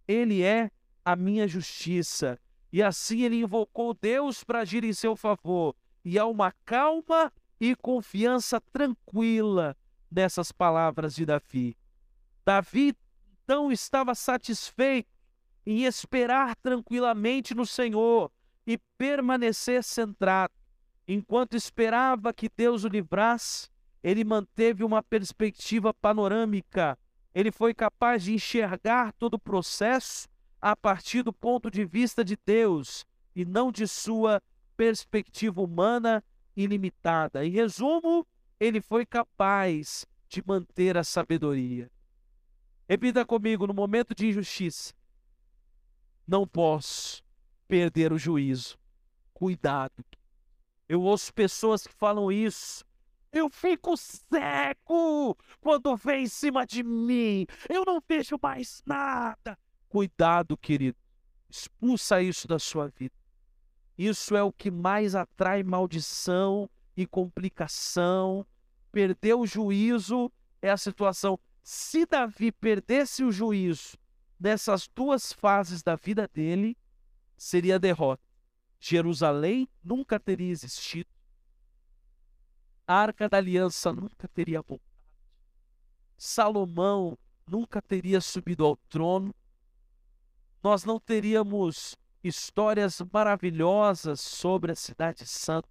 Ele é a minha justiça. E assim ele invocou Deus para agir em seu favor. E há uma calma e confiança tranquila nessas palavras de Davi. Davi, então, estava satisfeito em esperar tranquilamente no Senhor e permanecer centrado. Enquanto esperava que Deus o livrasse, ele manteve uma perspectiva panorâmica. Ele foi capaz de enxergar todo o processo a partir do ponto de vista de Deus e não de sua perspectiva humana ilimitada. Em resumo, ele foi capaz de manter a sabedoria. Repita comigo: no momento de injustiça, não posso perder o juízo. Cuidado. Eu ouço pessoas que falam isso. Eu fico cego quando vem em cima de mim. Eu não vejo mais nada. Cuidado, querido. Expulsa isso da sua vida. Isso é o que mais atrai maldição e complicação. Perder o juízo é a situação. Se Davi perdesse o juízo nessas duas fases da vida dele, seria derrota. Jerusalém nunca teria existido. A Arca da Aliança nunca teria voltado. Salomão nunca teria subido ao trono. Nós não teríamos histórias maravilhosas sobre a cidade santa,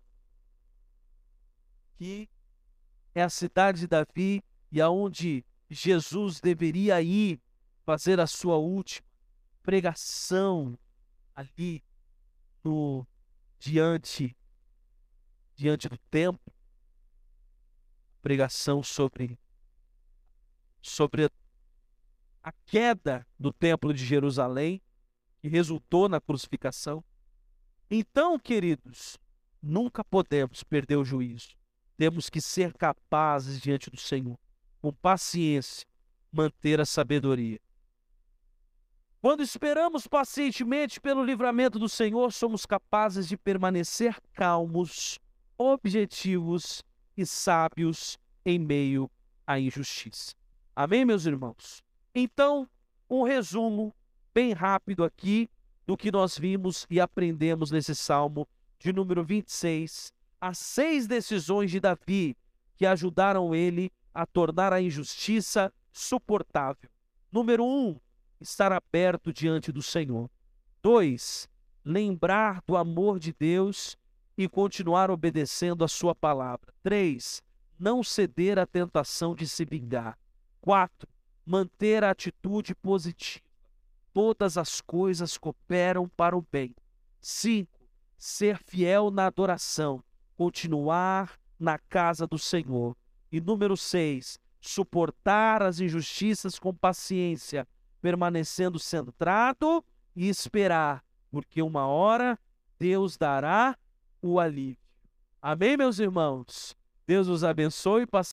que é a cidade de Davi e aonde Jesus deveria ir fazer a sua última pregação ali no diante diante do templo. Pregação sobre sobre a queda do templo de Jerusalém, que resultou na crucificação. Então, queridos, nunca podemos perder o juízo. Temos que ser capazes diante do Senhor, com paciência, manter a sabedoria. Quando esperamos pacientemente pelo livramento do Senhor, somos capazes de permanecer calmos, objetivos e sábios em meio à injustiça. Amém, meus irmãos? Então, um resumo bem rápido aqui do que nós vimos e aprendemos nesse Salmo de número vinte e seis. As seis decisões de Davi que ajudaram ele a tornar a injustiça suportável. Número um, estar aberto diante do Senhor. Dois, lembrar do amor de Deus e continuar obedecendo a sua palavra. Três, não ceder à tentação de se vingar. Quatro, manter a atitude positiva. Todas as coisas cooperam para o bem. Cinco, ser fiel na adoração. Continuar na casa do Senhor. E número seis, suportar as injustiças com paciência, permanecendo centrado e esperar, porque uma hora Deus dará o alívio. Amém, meus irmãos? Deus os abençoe.